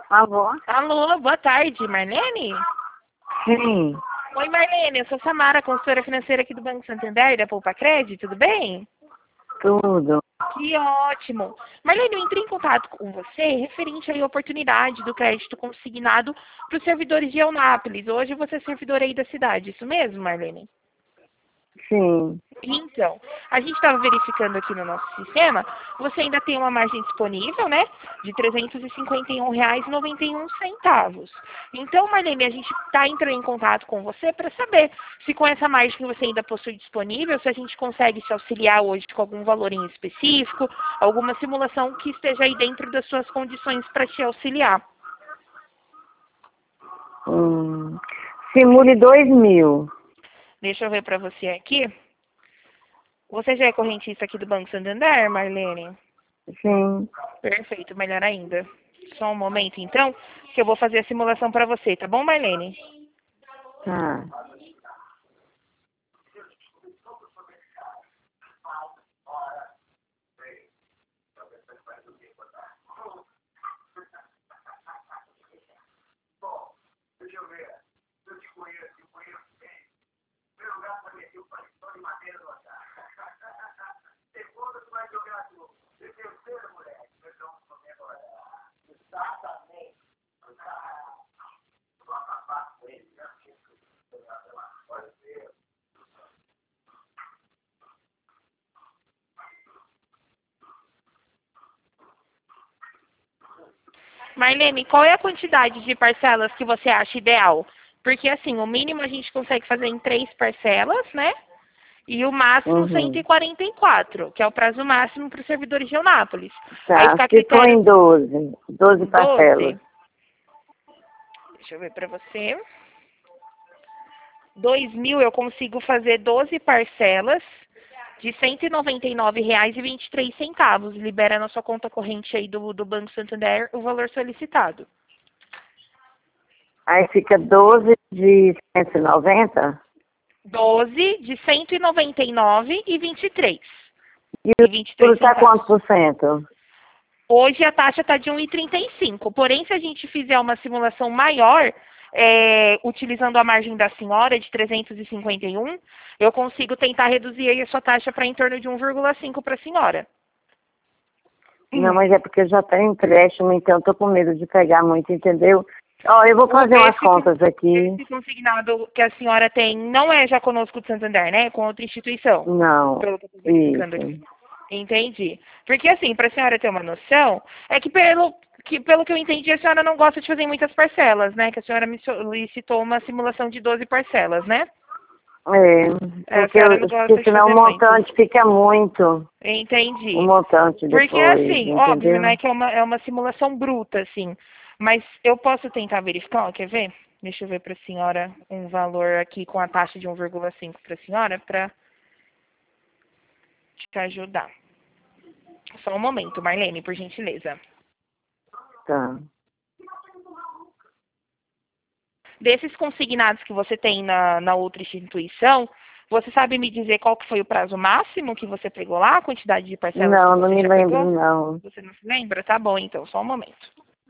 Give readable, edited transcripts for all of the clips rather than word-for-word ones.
Alô? Alô, boa tarde, Marlene? Sim, Oi, Marlene, eu sou Samara, consultora financeira aqui do Banco Santander, da Poupa Crédito, tudo bem? tudo. Que ótimo. Marlene, eu entrei em contato com você referente à oportunidade do crédito consignado para os servidores de Eunápolis. Hoje você é servidora aí da cidade, isso mesmo, Marlene? Sim. Então, a gente estava verificando aqui no nosso sistema, você ainda tem uma margem disponível, né, de R$ 351,91. Então, Marlene, a gente está entrando em contato com você para saber se com essa margem que você ainda possui disponível, se a gente consegue te auxiliar hoje com algum valor em específico, alguma simulação que esteja aí dentro das suas condições para te auxiliar. Simule 2.000. Deixa eu ver para você aqui. Você já é correntista aqui do Banco Santander, Marlene? Sim. Perfeito, melhor ainda. Só um momento, então, que eu vou fazer a simulação para você, tá bom, Marlene? Tá. Marlene, qual é a quantidade de parcelas que você acha ideal? Porque, assim, o mínimo a gente consegue fazer em 3 parcelas, né? E o máximo Uhum. 144, que é o prazo máximo para os servidores de Eunápolis. Aí Tá. fica a Se for critério em 12 parcelas. 12. Deixa eu ver para você. 2.000 eu consigo fazer 12 parcelas de R$ 199,23. Libera na sua conta corrente aí do Banco Santander o valor solicitado. Aí fica 12 de 190. 12 de 199,23. E o E 23 juro tá centavos. quanto por cento? Hoje a taxa está de 1,35. Porém, se a gente fizer uma simulação maior, utilizando a margem da senhora de 351, eu consigo tentar reduzir aí a sua taxa para em torno de 1,5 para a senhora. Não, mas é porque eu já tenho empréstimo, então eu tô com medo de pegar muito, entendeu? Ó, eu vou fazer umas contas aqui. Esse consignado que a senhora tem não é já conosco do Santander, né? É com outra instituição. Não. Pelo que eu estou verificando aqui. Isso. Entendi. Porque assim, para a senhora ter uma noção, é que pelo que eu entendi, a senhora não gosta de fazer muitas parcelas, né? Que a senhora me solicitou uma simulação de 12 parcelas, né? É, A porque, senhora não gosta porque de senão o fazer muito. montante fica muito. O Entendi. montante Porque depois, assim, óbvio, né, entendeu? que é uma simulação bruta, assim. Mas eu posso tentar verificar, ó, quer ver? Deixa eu ver para a senhora um valor aqui com a taxa de 1,5 para a senhora, para te ajudar. Só um momento, Marlene, por gentileza. Tá. Desses consignados que você tem na outra instituição, você sabe me dizer qual que foi o prazo máximo que você pegou lá, a quantidade de parcelas que Não, não você me já lembro, pegou? não. Você não se lembra? Tá bom, então, só um momento.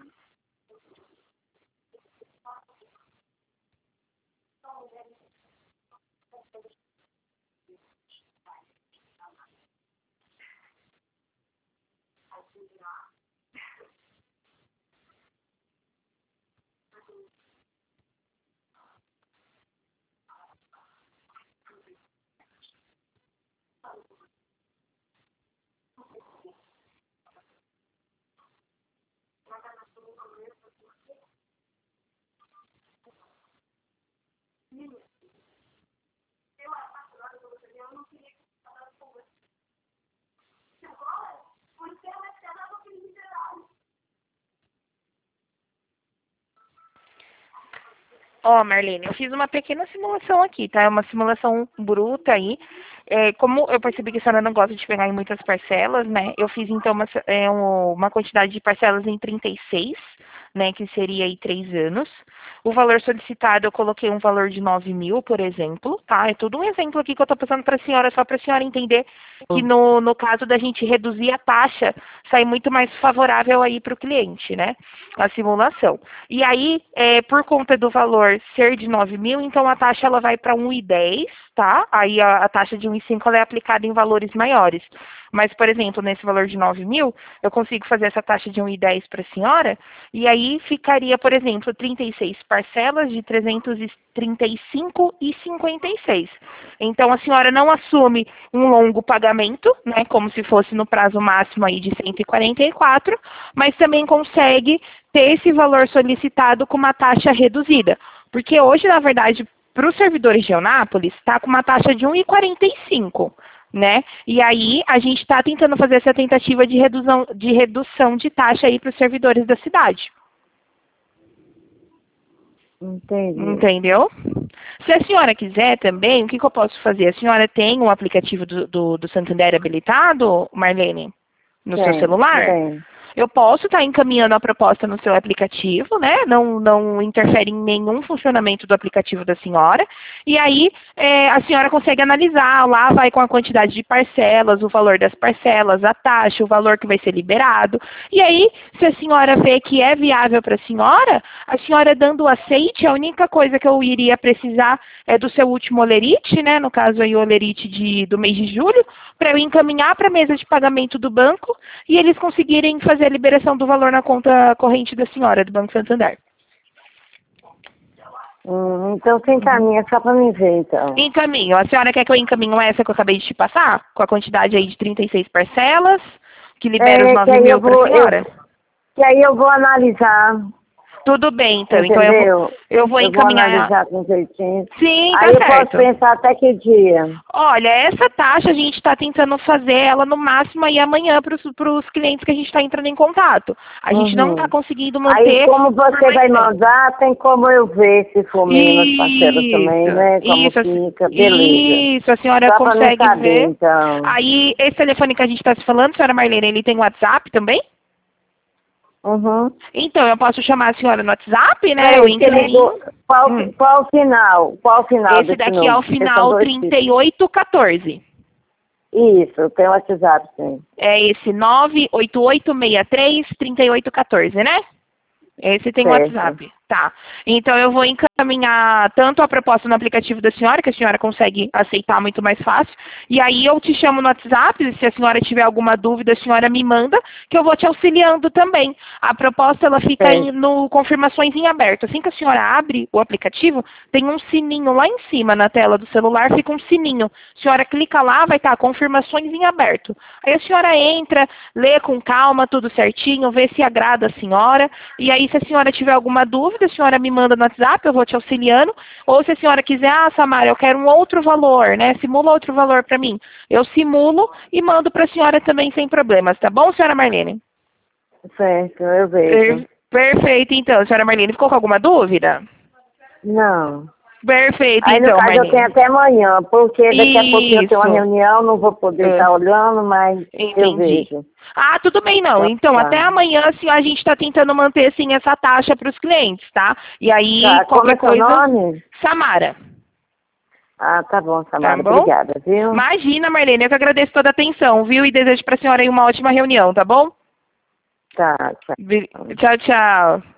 Ó, Marlene, eu fiz uma pequena simulação aqui, tá? É uma simulação bruta aí. Como eu percebi que a senhora não gosta de pegar em muitas parcelas, né? Eu fiz então uma quantidade de parcelas em 36, né, que seria aí 3 anos. O valor solicitado, eu coloquei um valor de 9.000, por exemplo, tá? É tudo um exemplo aqui que eu estou passando para a senhora, só para a senhora entender que no caso da gente reduzir a taxa, sai muito mais favorável aí para o cliente, né? A simulação. E aí, por conta do valor ser de 9.000, então a taxa ela vai para 1,10, tá? Aí a taxa de 1,5 ela é aplicada em valores maiores. Mas, por exemplo, nesse valor de 9.000, eu consigo fazer essa taxa de 1,10 para a senhora, e aí ficaria, por exemplo, 36 parcelas de 335,56. Então, a senhora não assume um longo pagamento, né, como se fosse no prazo máximo aí de 144, mas também consegue ter esse valor solicitado com uma taxa reduzida. Porque hoje, na verdade, para os servidores de Eunápolis, está com uma taxa de 1,45, né? E aí a gente está tentando fazer essa tentativa de redução de taxa aí para os servidores da cidade. Entendi. Entendeu? Se a senhora quiser também, o que eu posso fazer? A senhora tem um aplicativo do Santander habilitado, Marlene? No seu celular? Tem. Eu posso estar encaminhando a proposta no seu aplicativo, né? Não interfere em nenhum funcionamento do aplicativo da senhora. E aí a senhora consegue analisar, lá vai com a quantidade de parcelas, o valor das parcelas, a taxa, o valor que vai ser liberado. E aí, se a senhora vê que é viável para a senhora dando o aceite, a única coisa que eu iria precisar é do seu último olerite, né? No caso aí o olerite do mês de julho, para eu encaminhar para a mesa de pagamento do banco e eles conseguirem fazer a liberação do valor na conta corrente da senhora, do Banco Santander. Então você encaminha só para mim ver, então. Encaminho. A senhora quer que eu encaminho essa que eu acabei de te passar? Com a quantidade aí de 36 parcelas, que libera os 9.000 para a senhora? Que aí eu vou analisar. Tudo bem, então. Entendeu? Então eu vou encaminhar. Eu vou analisar com jeitinho. Sim, tá aí certo. Eu posso pensar até que dia? Olha, essa taxa a gente está tentando fazer ela no máximo aí amanhã para os clientes que a gente está entrando em contato. A gente não está conseguindo manter. Aí como você vai mandar, tem como eu ver se for menos parcelas também, né? Como fica, beleza. Isso, a senhora Só consegue pra saber, ver. então. Aí, esse telefone que a gente está se falando, senhora Marlene, ele tem WhatsApp também? Então, eu posso chamar a senhora no WhatsApp, né? Eu encaminho. Qual final? Qual final Esse daqui é o final 3814. Isso, tem o WhatsApp, sim. É esse 988633814, né? Esse tem o WhatsApp. Tá. Então, eu vou encaminhar tanto a proposta no aplicativo da senhora, que a senhora consegue aceitar muito mais fácil, e aí eu te chamo no WhatsApp, se a senhora tiver alguma dúvida, a senhora me manda, que eu vou te auxiliando também. A proposta, ela fica no confirmações em aberto. Assim que a senhora abre o aplicativo, tem um sininho lá em cima na tela do celular, fica um sininho. A senhora clica lá, vai estar confirmações em aberto. Aí a senhora entra, lê com calma, tudo certinho, vê se agrada a senhora, e aí se a senhora tiver alguma dúvida, a senhora me manda no WhatsApp, eu vou te auxiliando. Ou se a senhora quiser, Samara, eu quero um outro valor, né? Simula outro valor para mim. Eu simulo e mando para a senhora também sem problemas, tá bom, senhora Marlene? Certo, eu vejo. Perfeito, então. Senhora Marlene, ficou com alguma dúvida? Não. Perfeito, aí, então, no caso, Marlene. eu tenho até amanhã, porque daqui a pouquinho eu tenho uma reunião, não vou poder estar olhando, mas eu vejo. Ah, tudo bem, não. Então, até amanhã, assim, a gente está tentando manter, assim, essa taxa para os clientes, tá? E aí, qualquer coisa... Como é seu nome? Samara. Ah, tá bom, Samara. Tá bom? Obrigada, viu? Imagina, Marlene, eu que agradeço toda a atenção, viu? E desejo para a senhora aí uma ótima reunião, tá bom? Tá, tchau. Tchau, tchau.